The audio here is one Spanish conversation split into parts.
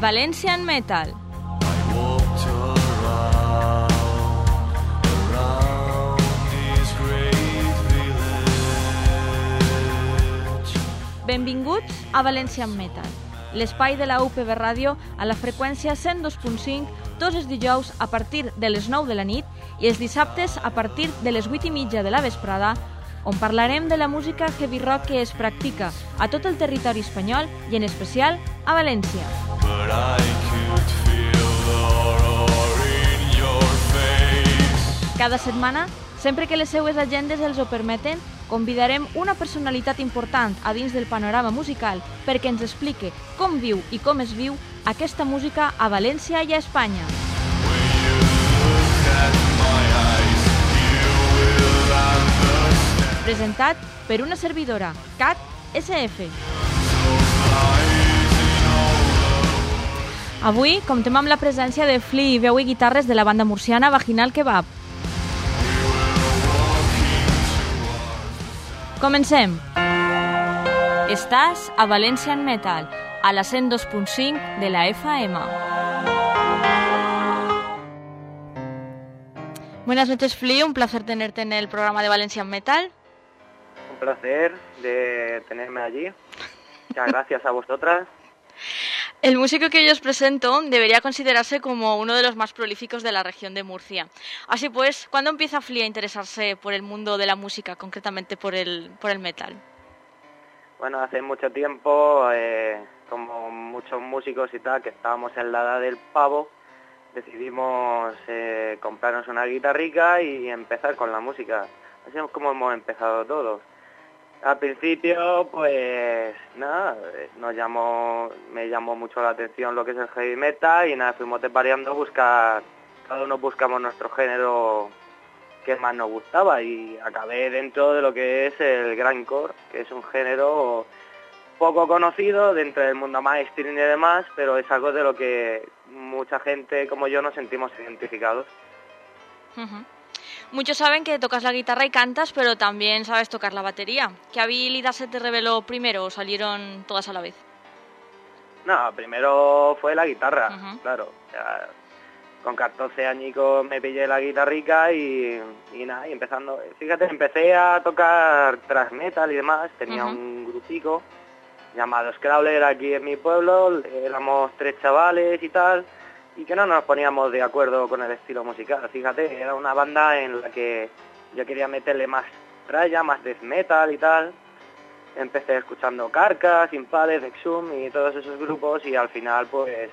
Valencian Metal. Benvinguts a Valencian Metal, l'espai de la UPB Ràdio a la freqüència 102.5 tots els dijous a partir de les 9 de la nit i els dissabtes a partir de les 8:30 de la vesprada, on parlarem de la música heavy rock que es practica a tot el territori espanyol i en especial a València. Cada setmana, sempre que les seues agendes els ho permeten, convidarem una personalitat important a dins del panorama musical perquè ens explique com viu i com es viu aquesta música a València i a Espanya. Presentat per una servidora, Cat SF. Avui comptem amb la presència de Flea, veu i guitarres de la banda murciana Vaginal Kebab. Comencem. Estàs a Valencian Metal, a la 102.5 de la FM. Buenas noches, Flea. Un placer tenerte en el programa de Valencian Metal. Un placer de tenerme allí. Muchas gracias a vosotras. El músico que yo os presento debería considerarse como uno de los más prolíficos de la región de Murcia. Así pues, ¿cuándo empieza Flea a interesarse por el mundo de la música, concretamente por el metal? Bueno, hace mucho tiempo, como muchos músicos y tal, que estábamos en la edad del pavo, decidimos comprarnos una guitarrica y empezar con la música. Así es como hemos empezado todos. Al principio, pues nada, me llamó mucho la atención lo que es el heavy metal y nada, fuimos variando a buscar, cada uno buscamos nuestro género que más nos gustaba y acabé dentro de lo que es el grindcore, que es un género poco conocido dentro del mundo mainstream y demás, pero es algo de lo que mucha gente como yo nos sentimos identificados. Uh-huh. Muchos saben que tocas la guitarra y cantas, pero también sabes tocar la batería. ¿Qué habilidad se te reveló primero o salieron todas a la vez? No, primero fue la guitarra, Uh-huh. claro. O sea, con 14 añicos me pillé la guitarrica y nada, y empezando. Fíjate, empecé a tocar thrash metal y demás. Tenía un grupico llamado Scrawler aquí en mi pueblo. Éramos 3 chavales y tal. Y que no nos poníamos de acuerdo con el estilo musical. Fíjate, era una banda en la que yo quería meterle más tralla, más death metal y tal. Empecé escuchando Carcass, Impales, Exhum y todos esos grupos y al final pues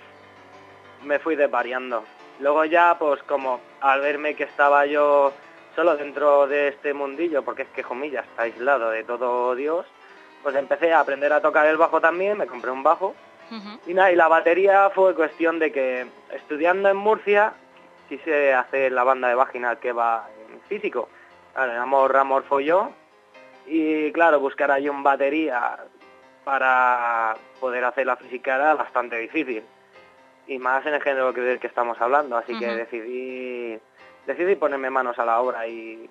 me fui desvariando. Luego ya pues como al verme que estaba yo solo dentro de este mundillo, porque es que Jumilla está aislado de todo Dios, pues empecé a aprender a tocar el bajo también, me compré un bajo. Uh-huh. Y nada, y la batería fue cuestión de que estudiando en Murcia quise hacer la banda de Vaginal Kebab en físico. Claro, éramos Ramorfo y yo y claro, buscar ahí un batería para poder hacer la física era bastante difícil y más en el género del que estamos hablando, así que decidí ponerme manos a la obra y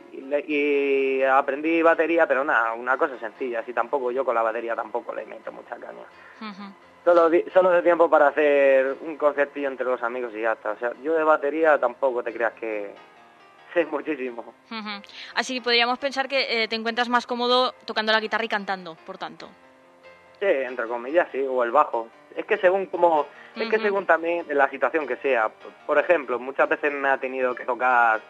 aprendí batería, pero nada, una cosa sencilla, así tampoco yo con la batería tampoco le meto mucha caña. Uh-huh. Solo de tiempo para hacer un concertillo entre los amigos y ya está. O sea, yo de batería tampoco te creas que sé muchísimo. Uh-huh. Así que podríamos pensar que te encuentras más cómodo tocando la guitarra y cantando, por tanto. Sí, entre comillas, sí, o el bajo. Es que según según también la situación que sea. Por ejemplo, muchas veces me ha tenido que tocar...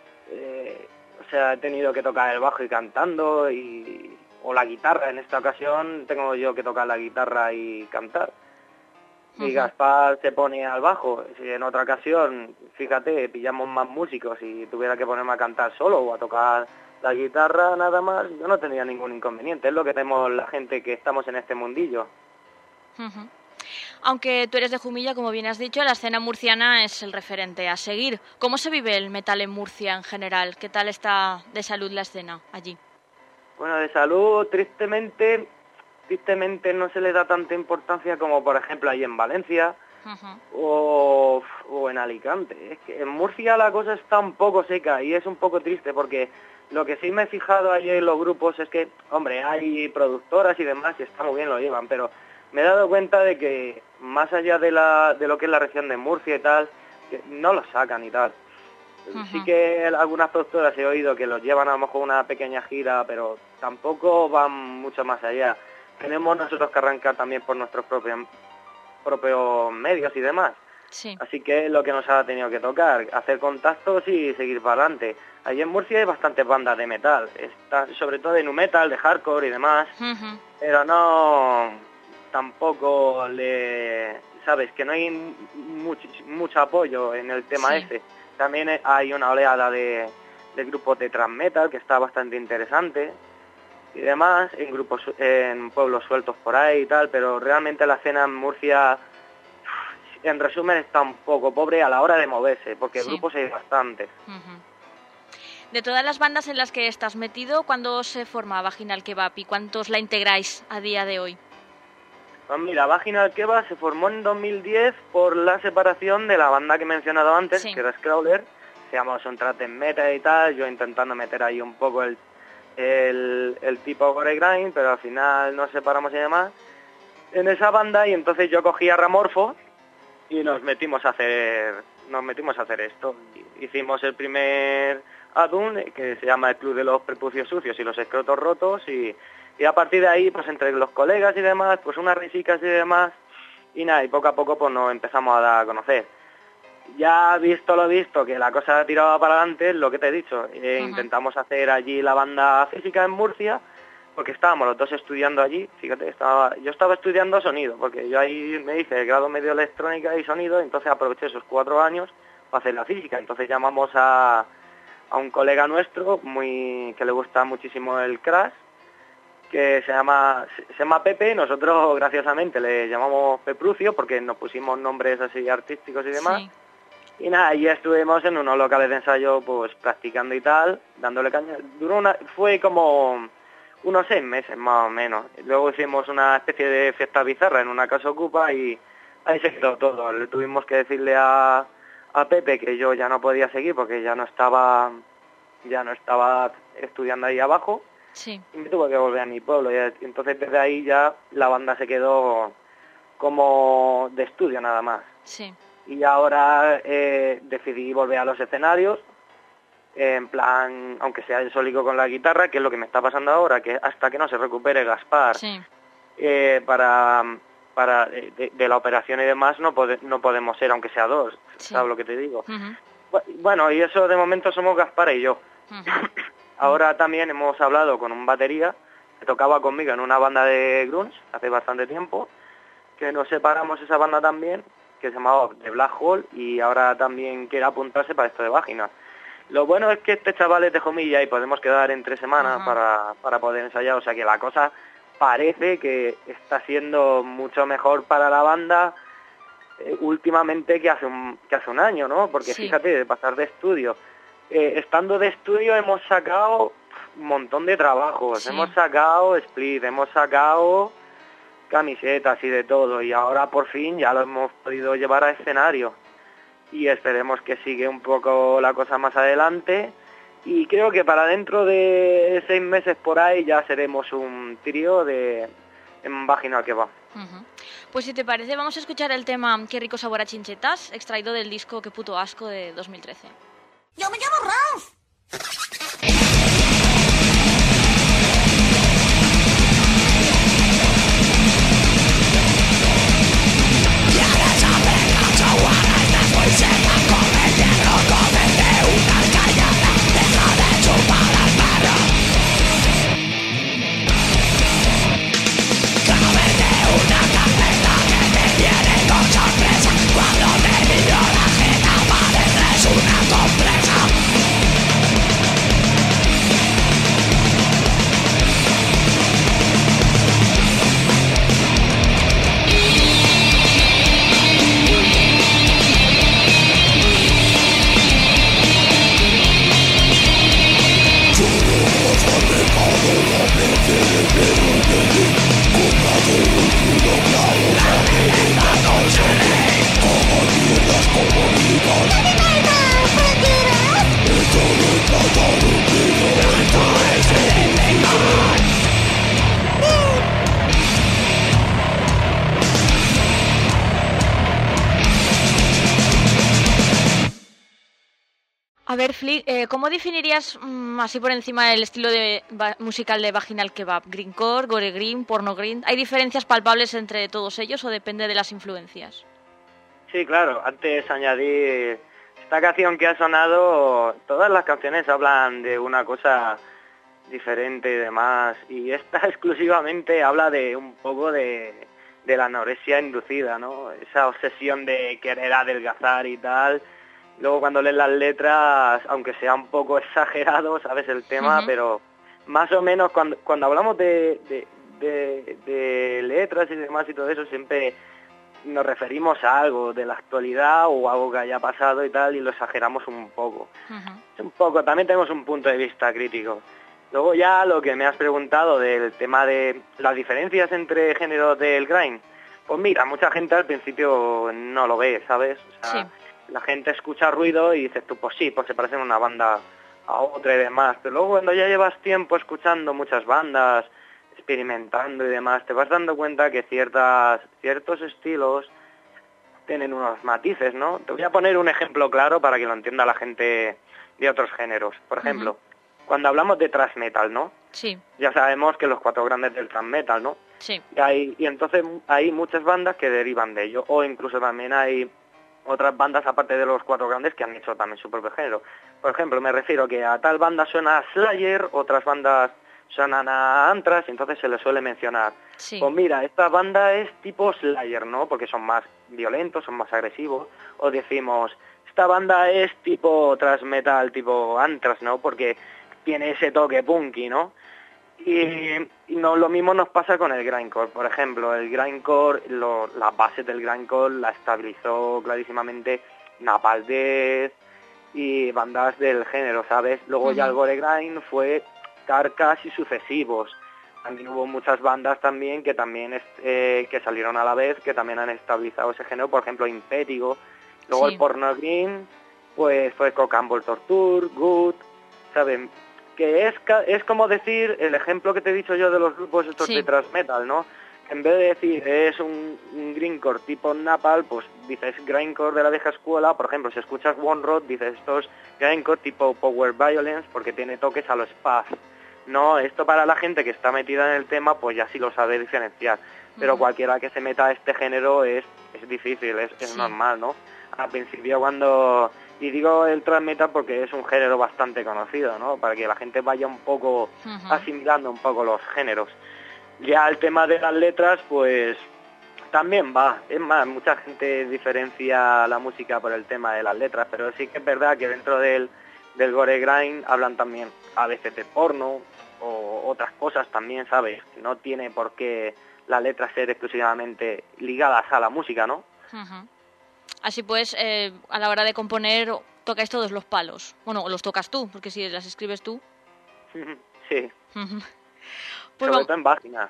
he tenido que tocar el bajo y cantando o la guitarra. En esta ocasión tengo yo que tocar la guitarra y cantar. Y Gaspar se pone al bajo. Si en otra ocasión, fíjate, pillamos más músicos y tuviera que ponerme a cantar solo o a tocar la guitarra nada más, yo no tendría ningún inconveniente. Es lo que tenemos la gente que estamos en este mundillo. Uh-huh. Aunque tú eres de Jumilla, como bien has dicho, la escena murciana es el referente a seguir. ¿Cómo se vive el metal en Murcia en general? ¿Qué tal está de salud la escena allí? Bueno, de salud, tristemente no se le da tanta importancia como, por ejemplo, ahí en Valencia o en Alicante. Es que en Murcia la cosa está un poco seca y es un poco triste porque lo que sí me he fijado ahí en los grupos es que, hombre, hay productoras y demás y está muy bien, lo llevan, pero me he dado cuenta de que más allá de lo que es la región de Murcia y tal, que no los sacan y tal. Sí que algunas productoras he oído que los llevan a lo mejor una pequeña gira, pero tampoco van mucho más allá. Tenemos nosotros que arrancar también por nuestros propios medios y demás. Sí. Así que es lo que nos ha tenido que tocar, hacer contactos y seguir para adelante. Allí en Murcia hay bastantes bandas de metal, sobre todo de nu metal, de hardcore y demás, pero no, tampoco sabes, que no hay mucho apoyo en el tema ese. También hay una oleada de grupos de thrash metal que está bastante interesante y demás, en pueblos sueltos por ahí y tal, pero realmente la escena en Murcia, en resumen, está un poco pobre a la hora de moverse, porque grupos hay bastantes. De todas las bandas en las que estás metido, ¿cuándo se forma Vaginal Kebab y cuántos la integráis a día de hoy? Pues mira, Vaginal Kebab se formó en 2010 por la separación de la banda que he mencionado antes, que era Scrawler. Se llamaba Soundtrack en Meta y tal, yo intentando meter ahí un poco el tipo Gore Grind, pero al final nos separamos y demás en esa banda, y entonces yo cogí a Ramorfo y nos metimos a hacer esto. Hicimos el primer álbum, que se llama El Club de los Prepucios Sucios y los Escrotos Rotos, y a partir de ahí, pues entre los colegas y demás, pues unas risicas y demás, y nada, y poco a poco pues nos empezamos a dar a conocer. Ya visto lo visto, que la cosa tiraba para adelante, lo que te he dicho, intentamos hacer allí la banda física en Murcia, porque estábamos los dos estudiando allí. Fíjate, yo estaba estudiando sonido, porque yo ahí me hice el grado medio electrónica y sonido, entonces aproveché esos 4 años para hacer la física. Entonces llamamos a un colega nuestro que le gusta muchísimo el Crash, que se llama Pepe. Nosotros graciosamente le llamamos Peprucio porque nos pusimos nombres así artísticos y demás. Y nada, ya estuvimos en unos locales de ensayo pues practicando y tal, dándole caña. Fue como unos 6 meses más o menos. Luego hicimos una especie de fiesta bizarra en una casa ocupa y ahí se quedó todo. Le tuvimos que decirle a Pepe que yo ya no podía seguir porque ya no estaba estudiando ahí abajo. Sí. Y me tuve que volver a mi pueblo. Y entonces desde ahí ya la banda se quedó como de estudio nada más. Sí. Y ahora decidí volver a los escenarios, en plan, aunque sea yo solico con la guitarra, que es lo que me está pasando ahora, que hasta que no se recupere Gaspar, para de la operación y demás, no podemos ser, aunque sea 2, ¿sabes lo que te digo? Bueno, y eso de momento somos Gaspar y yo. Ahora también hemos hablado con un batería que tocaba conmigo en una banda de grunge hace bastante tiempo, que nos separamos esa banda también, que se llamaba The Black Hole, y ahora también quiere apuntarse para esto de Vagina. Lo bueno es que este chaval es de Jomilla y podemos quedar en 3 semanas para poder ensayar, o sea que la cosa parece que está siendo mucho mejor para la banda últimamente que hace un año, ¿no? Porque fíjate, de pasar de estudio, estando de estudio hemos sacado un montón de trabajos, hemos sacado split, hemos sacado camisetas y de todo, y ahora por fin ya lo hemos podido llevar a escenario y esperemos que siga un poco la cosa más adelante, y creo que para dentro de 6 meses por ahí ya seremos un trío en Vaginal Kebab. Pues si te parece vamos a escuchar el tema Qué rico sabor a chinchetas, extraído del disco Qué puto asco de 2013. ¡Yo me llamo Ralph! A ver, Flick, ¿cómo definirías así por encima el estilo musical de Vaginal Kebab? ¿Grindcore, gore grind, porno grind? ¿Hay diferencias palpables entre todos ellos o depende de las influencias? Sí, claro, antes añadí esta canción que ha sonado, todas las canciones hablan de una cosa diferente y demás, y esta exclusivamente habla de un poco de la anorexia inducida, ¿no? Esa obsesión de querer adelgazar y tal. Luego cuando lees las letras, aunque sea un poco exagerado, sabes el tema, pero más o menos cuando hablamos de letras y demás y todo eso, siempre nos referimos a algo de la actualidad o algo que haya pasado y tal, y lo exageramos un poco. Un poco, también tenemos un punto de vista crítico. Luego ya lo que me has preguntado del tema de las diferencias entre géneros del grind, pues mira, mucha gente al principio no lo ve, ¿sabes? O sea, la gente escucha ruido y dices tú, pues sí, pues se parecen una banda a otra y demás, pero luego cuando ya llevas tiempo escuchando muchas bandas, experimentando y demás, te vas dando cuenta que ciertos estilos tienen unos matices, ¿no? Te voy a poner un ejemplo claro para que lo entienda la gente de otros géneros. Por ejemplo, cuando hablamos de thrash metal, ¿no? Sí. Ya sabemos que los 4 grandes del thrash metal, ¿no? Sí. Y entonces hay muchas bandas que derivan de ello, o incluso también hay otras bandas aparte de los 4 grandes que han hecho también su propio género. Por ejemplo, me refiero que a tal banda suena Slayer, otras bandas suenan a Anthrax, y entonces se les suele mencionar. Sí. Pues mira, esta banda es tipo Slayer, ¿no? Porque son más violentos, son más agresivos. O decimos, esta banda es tipo thrash metal, tipo Anthrax, ¿no? Porque tiene ese toque punky, ¿no? Y no, lo mismo nos pasa con el grindcore. Por ejemplo, el grindcore, la base del grindcore la estabilizó clarísimamente Napalm Death y bandas del género, ¿sabes? Luego ya el gore grind fue Carcass y sucesivos. También hubo muchas bandas también que que salieron a la vez, que también han estabilizado ese género, por ejemplo Impetigo. Luego el porno grind, pues fue Cock and Ball Torture, Good, ¿saben? Que es como decir el ejemplo que te he dicho yo de los grupos estos de thrash metal, ¿no? En vez de decir es un grindcore tipo Napalm, pues dices grindcore de la vieja escuela. Por ejemplo, si escuchas One Road, dices esto es grindcore tipo Power Violence porque tiene toques a lo Spaz. No, esto para la gente que está metida en el tema, pues ya sí lo sabe diferenciar. Pero cualquiera que se meta a este género es difícil, es normal, ¿no? Al principio cuando... Y digo el thrash metal porque es un género bastante conocido, ¿no? Para que la gente vaya un poco asimilando un poco los géneros. Ya el tema de las letras, pues también va. Es más, mucha gente diferencia la música por el tema de las letras, pero sí que es verdad que dentro del gore grind hablan también a veces de porno o otras cosas también, ¿sabes? No tiene por qué las letras ser exclusivamente ligadas a la música, ¿no? Así pues, a la hora de componer, tocáis todos los palos. Bueno, los tocas tú, porque si las escribes tú... Sí. Pues sobre todo en Vaginal.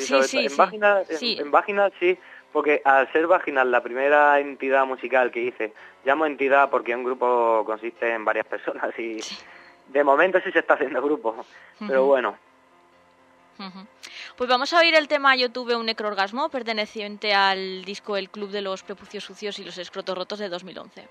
En Vaginal sí, porque al ser Vaginal la primera entidad musical que hice, llamo entidad porque un grupo consiste en varias personas y de momento sí se está haciendo grupo, pero bueno. Pues vamos a oír el tema Yo tuve un necroorgasmo, perteneciente al disco El Club de los Prepucios Sucios y los Escrotos Rotos de 2011.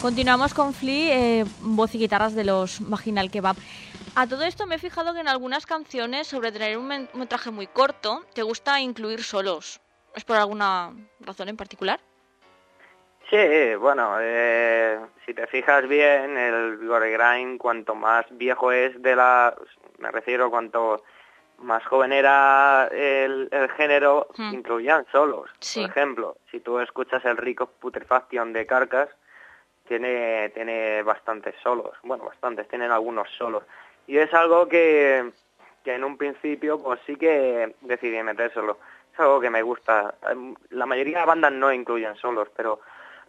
Continuamos con Flea, voz y guitarras de los Vaginal Kebab. A todo esto me he fijado que en algunas canciones, sobre tener un metraje muy corto, te gusta incluir solos. ¿Es por alguna razón en particular? Sí, bueno, si te fijas bien, el Gore Grind, cuanto más viejo es me refiero, cuanto más joven era el género, incluían solos. Sí. Por ejemplo, si tú escuchas el Rick of Putrefaction de Carcass, tiene bastantes solos, bueno, bastantes, tienen algunos solos. Y es algo que en un principio pues sí que decidí metérselo. Es algo que me gusta. La mayoría de bandas no incluyen solos, pero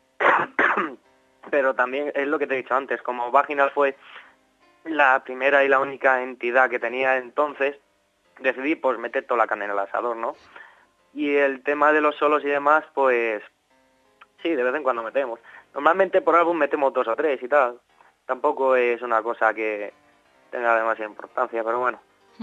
también es lo que te he dicho antes, como Vaginal fue la primera y la única entidad que tenía entonces, decidí pues meter toda la carne en el asador, ¿no? Y el tema de los solos y demás, pues sí, de vez en cuando metemos. Normalmente por álbum metemos 2 o 3 y tal. Tampoco es una cosa que tenga demasiada importancia, pero bueno.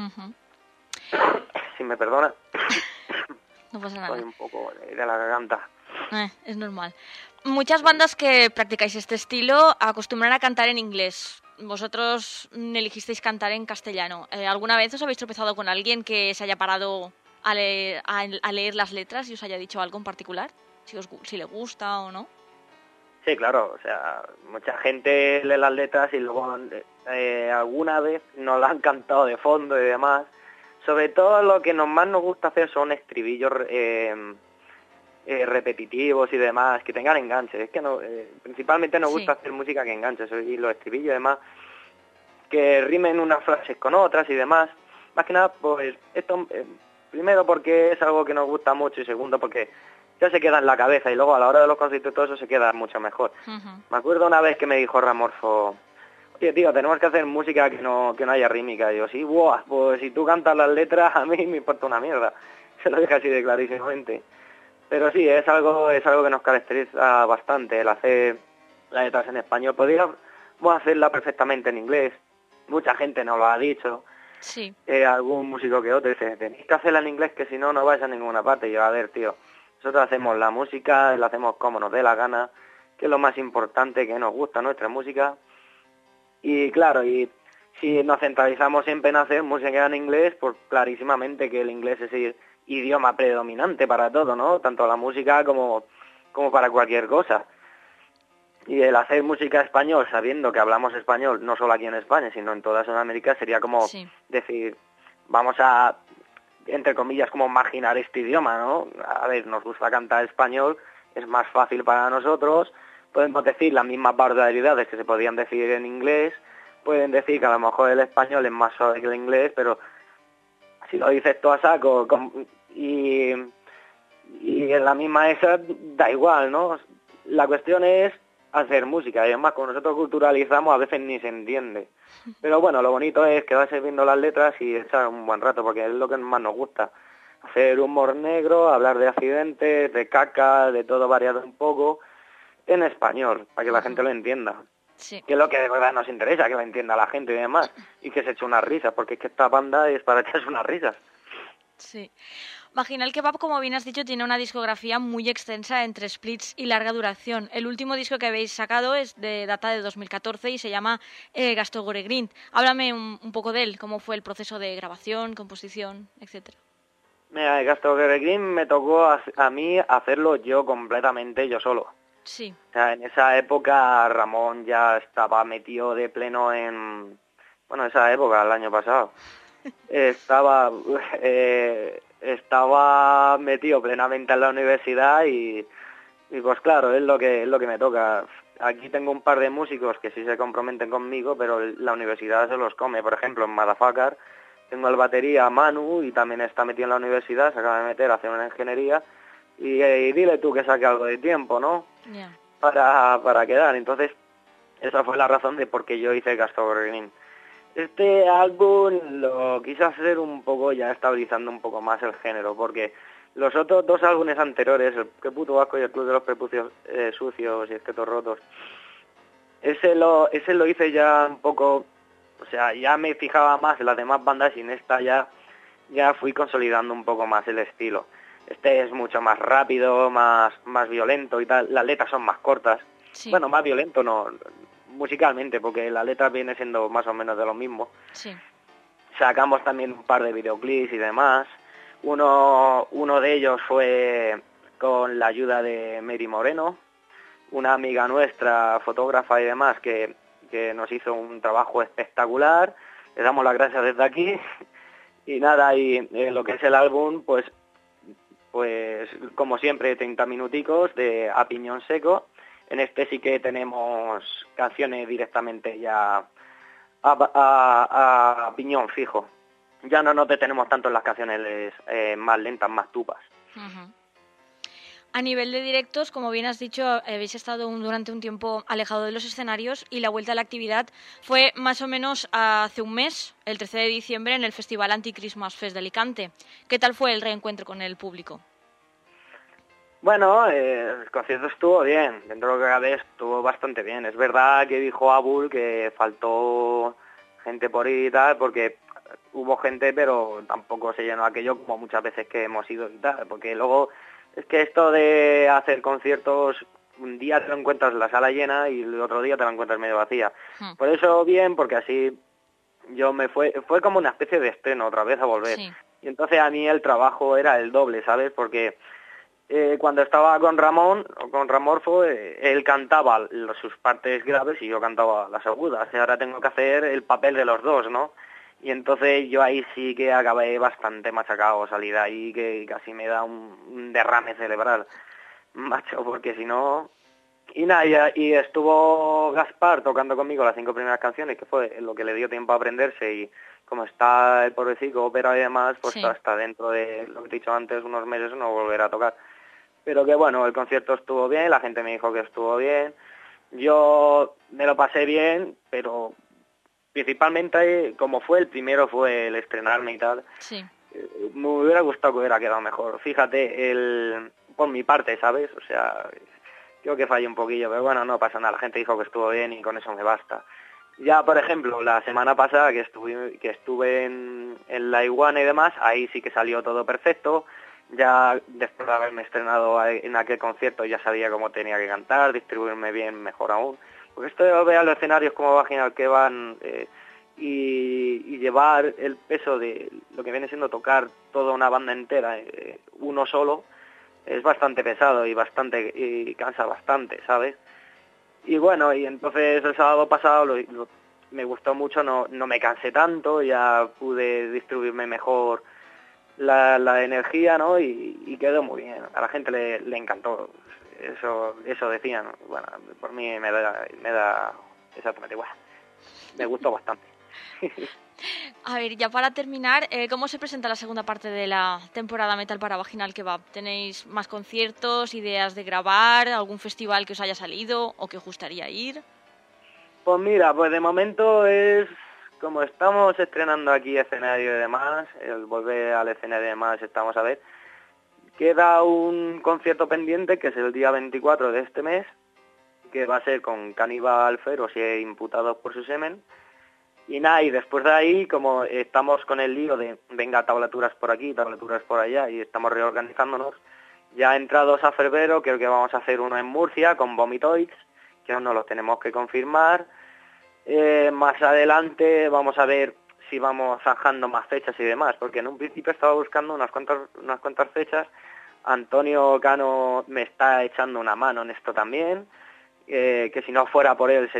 Si me perdona. No pasa nada. Estoy un poco de la garganta. Es normal. Muchas bandas que practicáis este estilo acostumbran a cantar en inglés. Vosotros elegisteis cantar en castellano. ¿Alguna vez os habéis tropezado con alguien que se haya parado a leer las letras y os haya dicho algo en particular? Si le gusta o no. Sí, claro, o sea, mucha gente lee las letras y luego alguna vez nos la han cantado de fondo y demás. Sobre todo lo que más nos gusta hacer son estribillos repetitivos y demás, que tengan enganches. Es que principalmente nos gusta hacer música que enganche, y los estribillos y demás, que rimen unas frases con otras y demás. Más que nada, pues esto, primero porque es algo que nos gusta mucho y segundo porque ya se queda en la cabeza y luego a la hora de los conciertos y todo eso se queda mucho mejor. Me acuerdo una vez que me dijo Ramorfo, oye tío, tenemos que hacer música que no haya rítmica. Y yo, sí, buah, pues si tú cantas las letras a mí me importa una mierda. Se lo dije así de clarísimamente. Pero sí, es algo que nos caracteriza bastante, el hacer las letras en español. Podríamos hacerla perfectamente en inglés, mucha gente nos lo ha dicho. Sí. Algún músico que otro dice, tenéis que hacerla en inglés que si no, no vais a ninguna parte. Y yo, a ver, tío, nosotros hacemos la música, la hacemos como nos dé la gana, que es lo más importante, que nos gusta nuestra música. Y claro, y si nos centralizamos siempre en hacer música en inglés, pues clarísimamente que el inglés es el idioma predominante para todo, ¿no? Tanto la música como para cualquier cosa. Y el hacer música español sabiendo que hablamos español, no solo aquí en España, sino en toda Sudamérica, sería como decir, vamos a, entre comillas, como marginar este idioma, ¿no? A ver, nos gusta cantar español, es más fácil para nosotros, podemos decir las mismas barbaridades que se podían decir en inglés, pueden decir que a lo mejor el español es más suave que el inglés, pero si lo dices tú a saco y en la misma esa, da igual, ¿no? La cuestión es hacer música, y además como nosotros culturalizamos a veces ni se entiende. Pero bueno, lo bonito es quedarse viendo las letras y echar un buen rato, porque es lo que más nos gusta. Hacer humor negro, hablar de accidentes, de caca, de todo variado un poco, en español, para que la gente lo entienda. Sí. Que es lo que de verdad nos interesa, que lo entienda la gente y demás, y que se eche unas risas, porque es que esta banda es para echarse unas risas. Sí. Vaginal Kebab, como bien has dicho, tiene una discografía muy extensa entre splits y larga duración. El último disco que habéis sacado es de data de 2014 y se llama Gasto Gore Grind. Háblame un poco de él, cómo fue el proceso de grabación, composición, etcétera. Mira, Gasto Gore Grind me tocó a mí hacerlo yo completamente, yo solo. Sí. O sea, en esa época Ramón ya estaba metido de pleno en... Bueno, esa época, el año pasado. Estaba metido plenamente en la universidad y pues claro, es lo que me toca. Aquí tengo un par de músicos que sí se comprometen conmigo, pero la universidad se los come. Por ejemplo, en Madafacar tengo el batería Manu y también está metido en la universidad, se acaba de meter a hacer una ingeniería y dile tú que saque algo de tiempo, ¿no? Yeah. Para quedar. Entonces, esa fue la razón de por qué yo hice Gasto Green. Este álbum lo quise hacer un poco ya estabilizando un poco más el género, porque los otros 2 álbumes anteriores, el Qué puto asco y el Club de los prepucios sucios y esquetos rotos, ese lo hice ya un poco, o sea, ya me fijaba más en las demás bandas y en esta ya fui consolidando un poco más el estilo. Este es mucho más rápido, más violento y tal, las letras son más cortas. Sí. Bueno, más violento no, musicalmente, porque la letra viene siendo más o menos de lo mismo. Sí. Sacamos también un par de videoclips y demás. Uno de ellos fue con la ayuda de Mary Moreno, una amiga nuestra, fotógrafa y demás, que nos hizo un trabajo espectacular. Le damos las gracias desde aquí. Y nada, y lo que es el álbum, pues como siempre, 30 minuticos de a piñón seco. En este sí que tenemos canciones directamente ya a piñón fijo. Ya no nos detenemos tanto en las canciones más lentas, más tupas. Uh-huh. A nivel de directos, como bien has dicho, habéis estado durante un tiempo alejado de los escenarios y la vuelta a la actividad fue más o menos hace un mes, el 13 de diciembre, en el Festival Anti-Christmas Fest de Alicante. ¿Qué tal fue el reencuentro con el público? Bueno, el concierto estuvo bien, dentro de lo que cabe estuvo bastante bien. Es verdad que dijo Abul que faltó gente por ir y tal, porque hubo gente, pero tampoco se llenó aquello como muchas veces que hemos ido y tal, porque luego es que esto de hacer conciertos, un día te lo encuentras en la sala llena y el otro día te la encuentras medio vacía. Por eso bien, porque así fue como una especie de estreno, otra vez a volver. Sí. Y entonces a mí el trabajo era el doble, ¿sabes? Porque cuando estaba con Ramón, o con Ramorfo, él cantaba sus partes graves y yo cantaba las agudas. Y ahora tengo que hacer el papel de los dos, ¿no? Y entonces yo ahí sí que acabé bastante machacado, salí de ahí que casi me da un derrame cerebral, macho, porque si no... Y nada, y estuvo Gaspar tocando conmigo las 5 primeras canciones, que fue lo que le dio tiempo a aprenderse, y como está el pobrecito ópera y demás, pues Sí. hasta dentro de lo que te he dicho antes, unos meses no volverá a tocar. Pero que bueno, el concierto estuvo bien, la gente me dijo que estuvo bien, yo me lo pasé bien, pero principalmente como fue el primero, fue el estrenarme y tal, Sí. me hubiera gustado que hubiera quedado mejor. Fíjate, por mi parte, ¿sabes? O sea, creo que fallé un poquillo, pero bueno, no pasa nada, la gente dijo que estuvo bien y con eso me basta. Ya, por ejemplo, la semana pasada que estuve en la Iguana y demás, ahí sí que salió todo perfecto. Ya después de haberme estrenado en aquel concierto ya sabía cómo tenía que cantar, distribuirme bien, mejor aún. Porque esto de ver los escenarios como Vaginal que van y llevar el peso de lo que viene siendo tocar toda una banda entera, uno solo, es bastante pesado y cansa bastante, ¿sabes? Y bueno, y entonces el sábado pasado me gustó mucho, no me cansé tanto, ya pude distribuirme mejor la energía, ¿no? Y quedó muy bien. A la gente le encantó. Eso decían. Bueno, por mí me da exactamente igual. Me gustó bastante. A ver, ya para terminar, ¿cómo se presenta la segunda parte de la temporada Metal para Vaginal Kebab? ¿Tenéis más conciertos, ideas de grabar, algún festival que os haya salido o que os gustaría ir? Pues mira, pues de momento es como estamos estrenando aquí escenario y demás, el volver al escenario y demás, estamos a ver. Queda un concierto pendiente que es el día 24 de este mes, que va a ser con Caníbal Feroz y imputados por su semen. Y nada, y después de ahí, como estamos con el lío de venga, tablaturas por aquí, tablaturas por allá, y estamos reorganizándonos, ya entrados a febrero, creo que vamos a hacer uno en Murcia con Vomitoids, que aún no los tenemos que confirmar. Más adelante vamos a ver si vamos zanjando más fechas y demás, porque en un principio estaba buscando unas cuantas fechas. Antonio Cano me está echando una mano en esto también, que si no fuera por él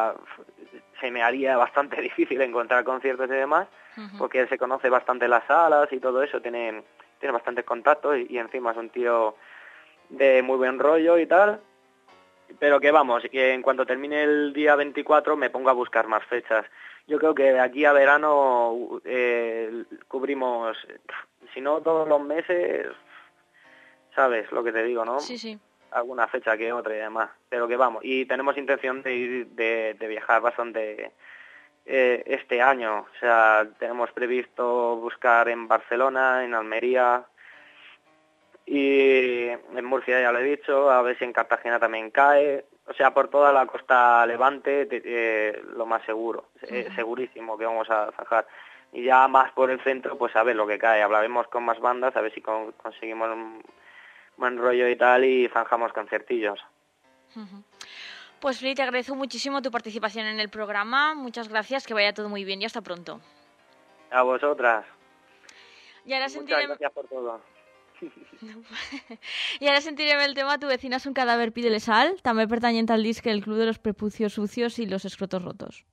se me haría bastante difícil encontrar conciertos y demás, porque él se conoce bastante las salas y todo eso, tiene bastantes contactos y encima es un tío de muy buen rollo y tal. Pero que vamos, que en cuanto termine el día 24 me pongo a buscar más fechas. Yo creo que de aquí a verano cubrimos, si no todos los meses, ¿sabes lo que te digo, no? Sí, sí. Alguna fecha que otra y demás. Pero que vamos, y tenemos intención de ir de viajar bastante este año. O sea, tenemos previsto buscar en Barcelona, en Almería, y en Murcia ya lo he dicho, a ver si en Cartagena también cae, o sea, por toda la costa levante, lo más seguro, segurísimo que vamos a zanjar. Y ya más por el centro, pues a ver lo que cae, hablaremos con más bandas, a ver si conseguimos un buen rollo y tal, y zanjamos conciertillos. Pues Fli, te agradezco muchísimo tu participación en el programa. Muchas gracias, que vaya todo muy bien y hasta pronto. A vosotras. Y ahora Muchas gracias por todo. I ara sentirem el tema Tu vecina es un cadáver, pídele sal, també pertanyent al disc El club de los prepucios sucios y los escrotos rotos.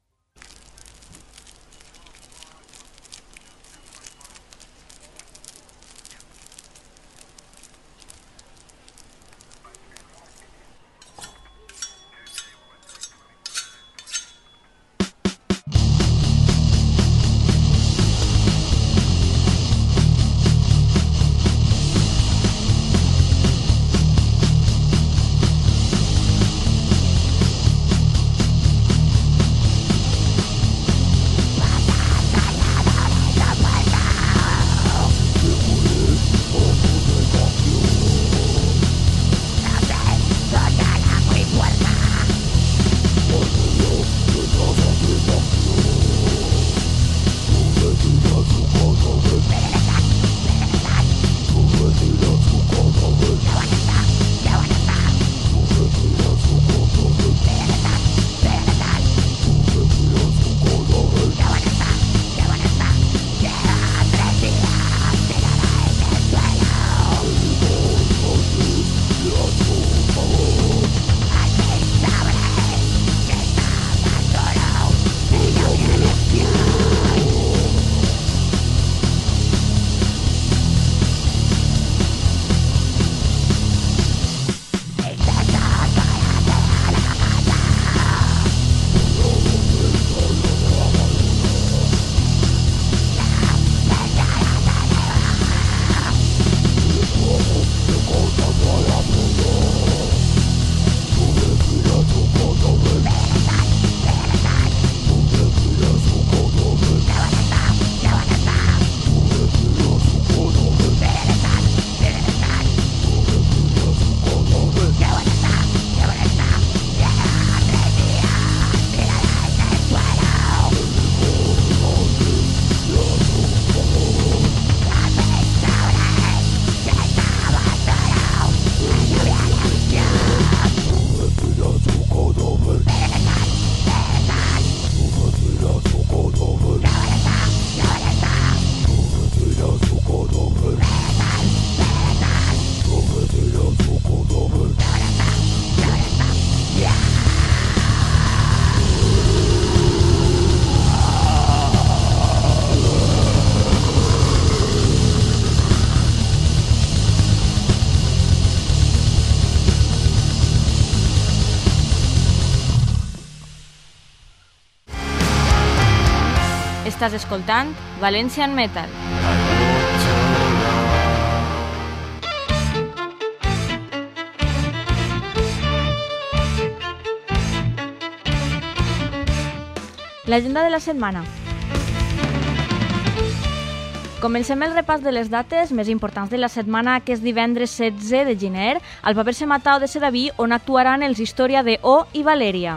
Estàs escoltant Valencian Metal. L'agenda de la setmana. Comencem el repàs de les dates més importants de la setmana, que és divendres 16 de gener, al Paper Sematao de Sedaví, on actuaran els Història de O i Valèria.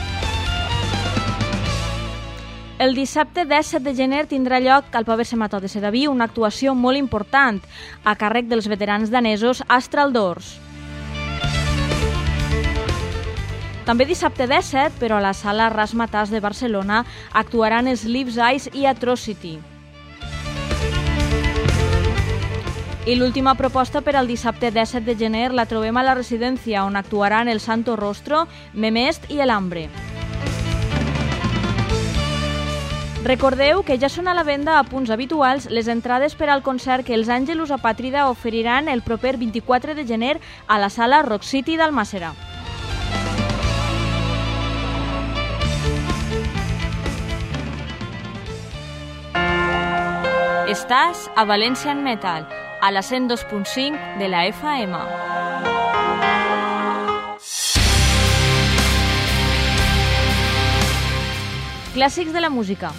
El dissabte 17 de gener tindrà lloc al Paper Sematao de Sedaví una actuació molt important a càrrec dels veterans danesos Astral Doors. També dissabte 17, però a la sala Razzmatazz de Barcelona, actuaran els Lips Eyes i Atrocity. I l'última proposta per al dissabte 17 de gener la trobem a la residència, on actuaran el Santo Rostro, Memest i el Hambre. Recordeu que ja són a la venda a punts habituals les entrades per al concert que els Angelus Apàtrida oferiran el proper 24 de gener a la sala Rock City d'Almàssera. Estàs a Valencian Metal, a la 102.5 de la FM. Clàssics de la música.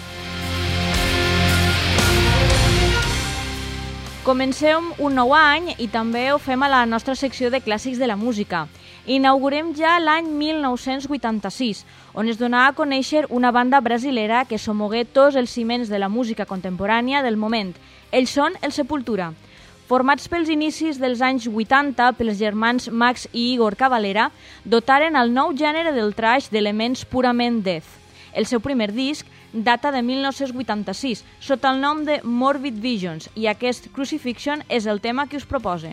Comencem un nou any i també ho fem a la nostra secció de clàssics de la música. Inaugurem ja l'any 1986, on es donà a conèixer una banda brasilera que somogué tots els ciments de la música contemporània del moment. Ells són el Sepultura. formats pels inicis dels anys 80 pels germans Max i Igor Cavalera, dotaren el nou gènere del thrash d'elements purament death. El seu primer disc data de 1986, sota el nom de Morbid Visions, i aquest Crucifixion és el tema que us propose.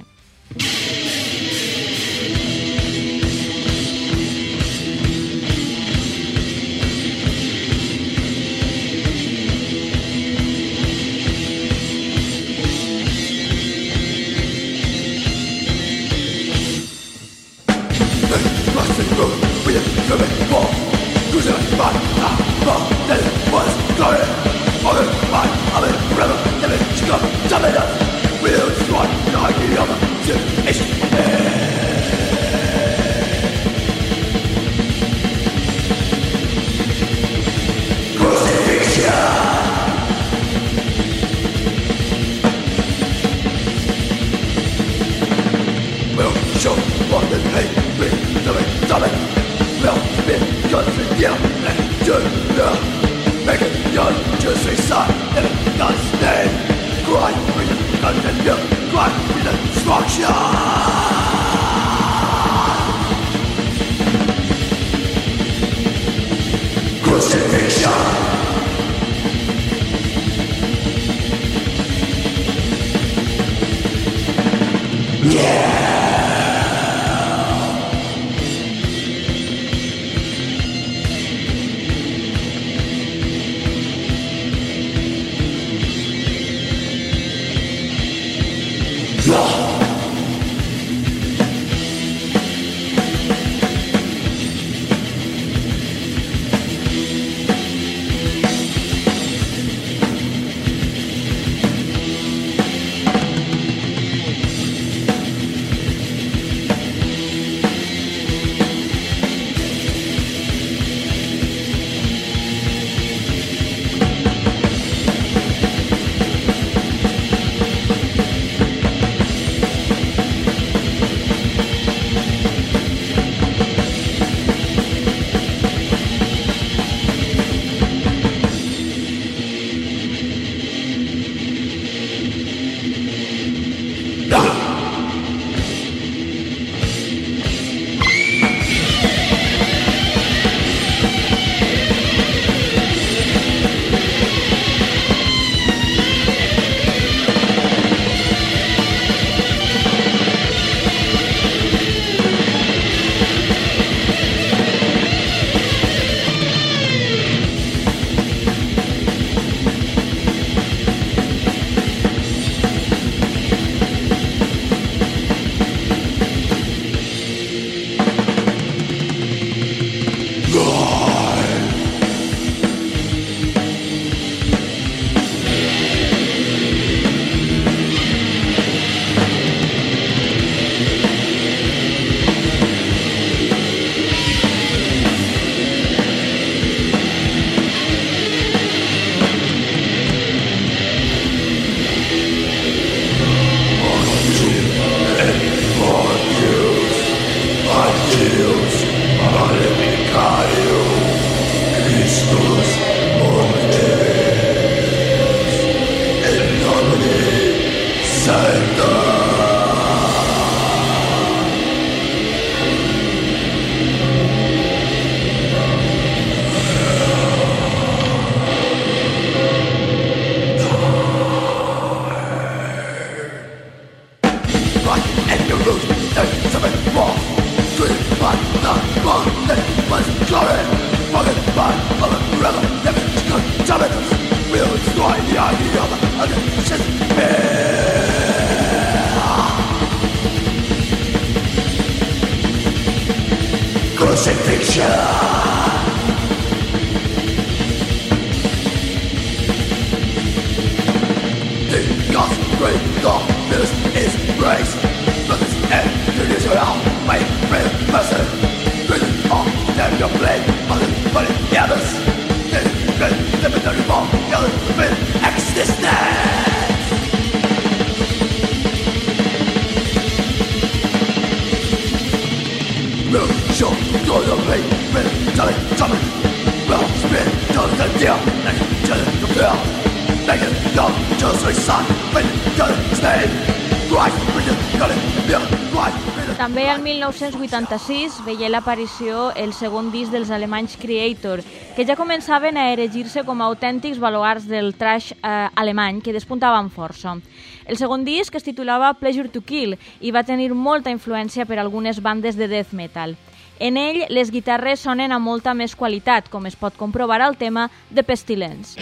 Bé, el 1986 veia l'aparició el segon disc dels alemanys Creator, que ja començaven a erigir-se com a autèntics baluards del trash alemany, que despuntaven força. El segon disc es titulava Pleasure to Kill i va tenir molta influència per algunes bandes de death metal. En ell, les guitarres sonen amb molta més qualitat, com es pot comprovar al tema The Pestilence.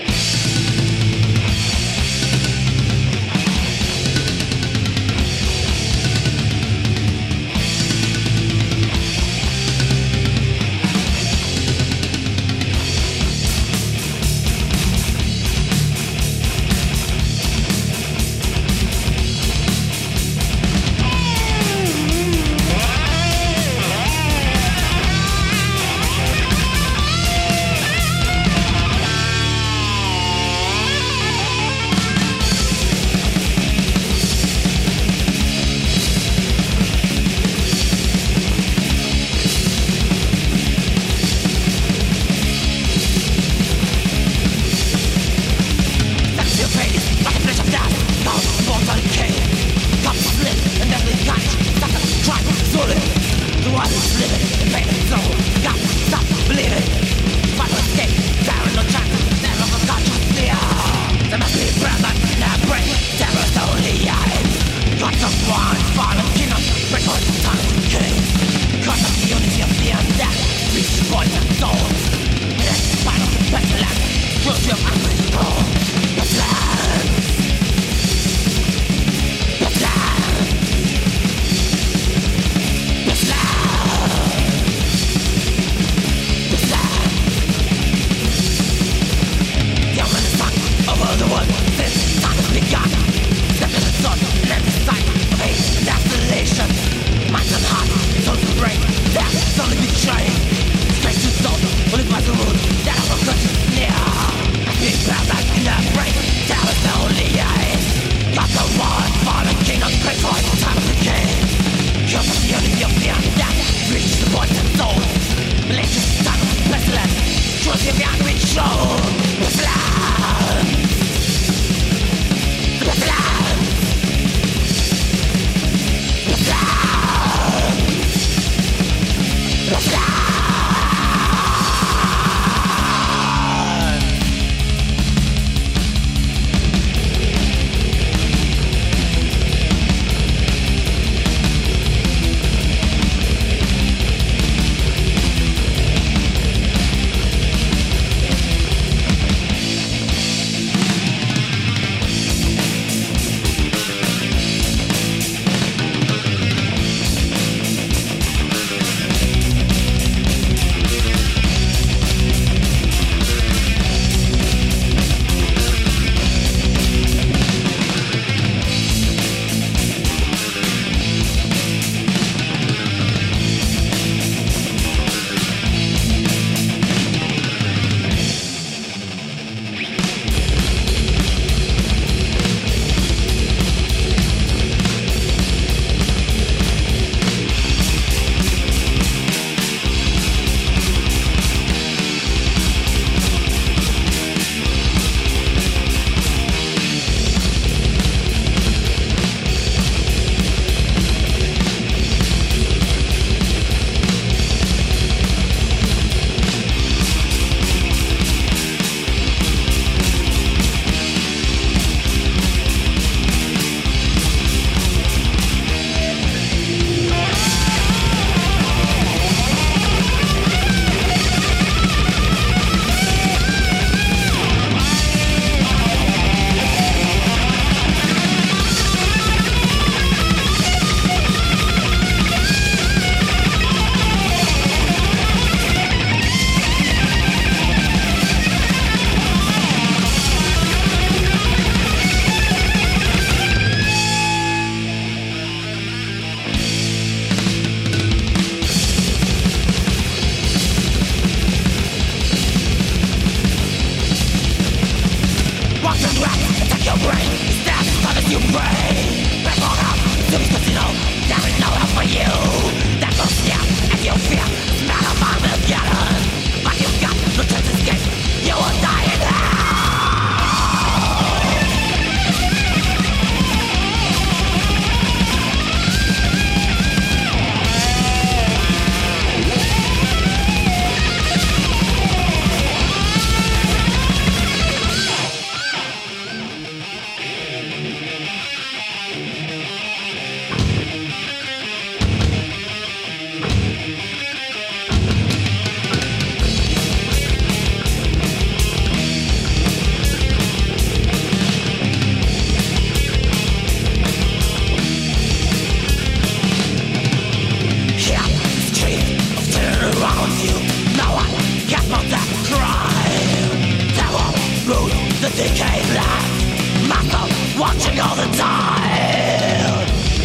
smooth the decayed land. Master watching all the time.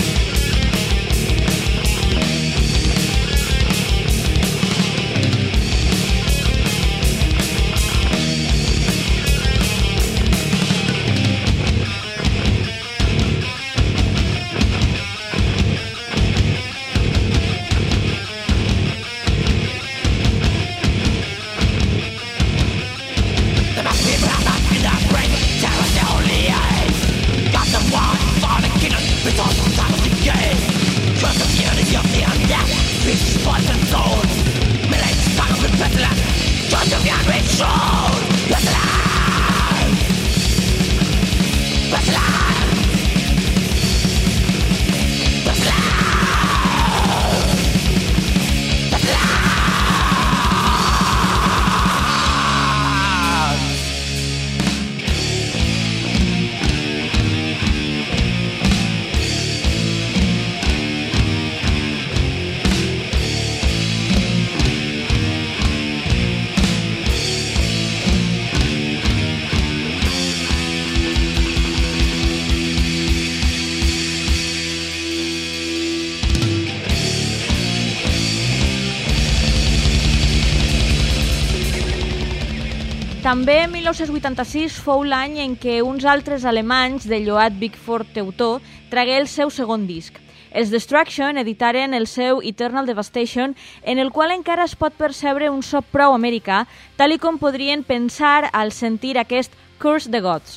També 1986 fou l'any en què uns altres alemanys del lloat Big Four teutó tragué el seu segon disc. Els Destruction editaren el seu Eternal Devastation, en el qual encara es pot percebre un so prou americà, tal com podrien pensar al sentir aquest Curse the Gods.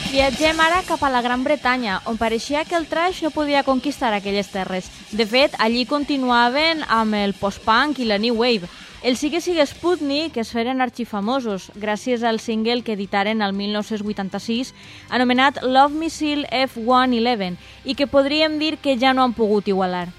Viatgem ara cap a la Gran Bretanya, on pareixia que el trash no podia conquistar aquelles terres. De fet, allí continuaven amb el post-punk i la new wave. Els Sigue Sigue Sputnik es feren arxifamosos gràcies al single que editaren el 1986 anomenat Love Missile F-111 i que podríem dir que ja no han pogut igualar.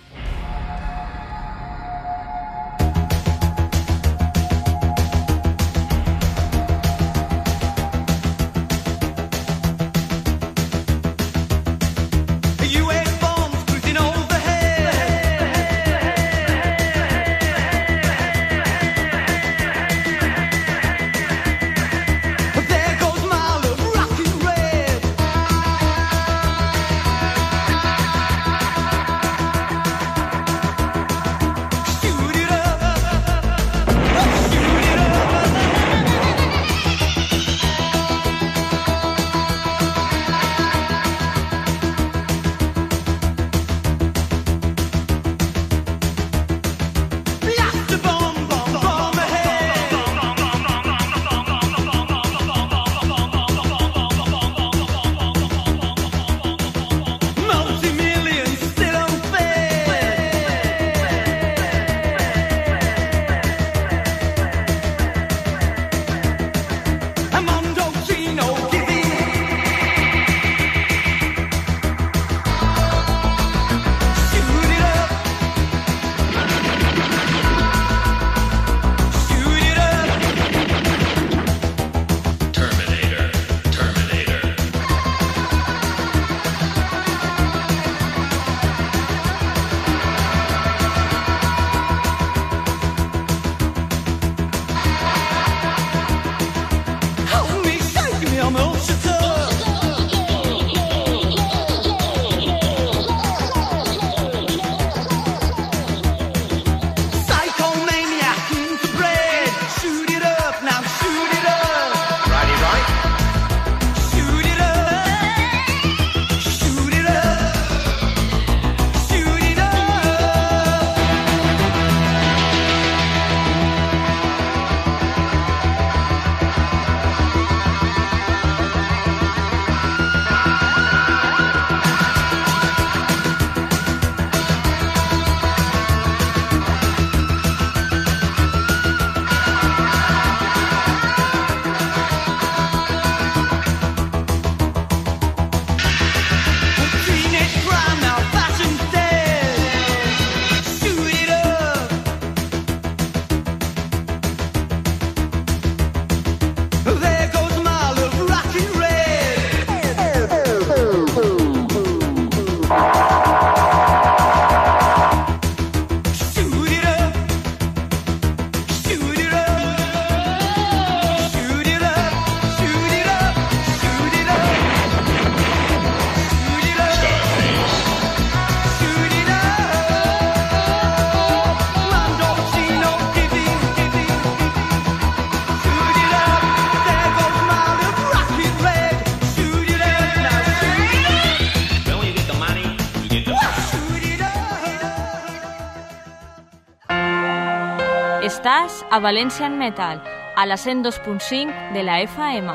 Estàs a Valencian Metal, a la 102.5 de la FM.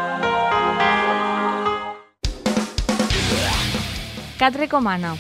Què et recomana?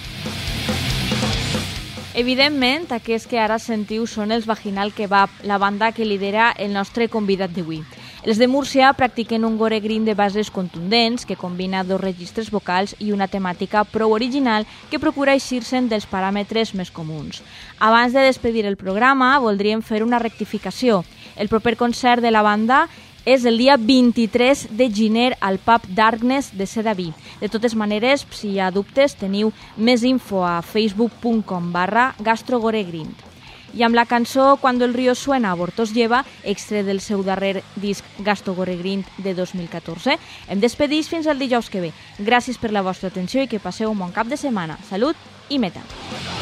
Evidentment, aquests que ara sentiu són els Vaginal Kebab, la banda que lidera el nostre convidat d'avui. Els de Múrcia practiquen un gore grind de bases contundents que combina 2 registres vocals i una temàtica prou original que procura eixir-se'n dels paràmetres més comuns. Abans de despedir el programa, voldríem fer una rectificació. El proper concert de la banda és el dia 23 de gener al pub Darkness de Sedaví. De totes maneres, si hi ha dubtes, teniu més info a facebook.com/gastrogoregrind. I amb la cançó Cuando el río suena, Abortos lleva, extret del seu darrer disc Gasto Goregrind de 2014. Em despedís fins al dijous que ve. Gràcies per la vostra atenció i que passeu un bon cap de setmana. Salut i metal!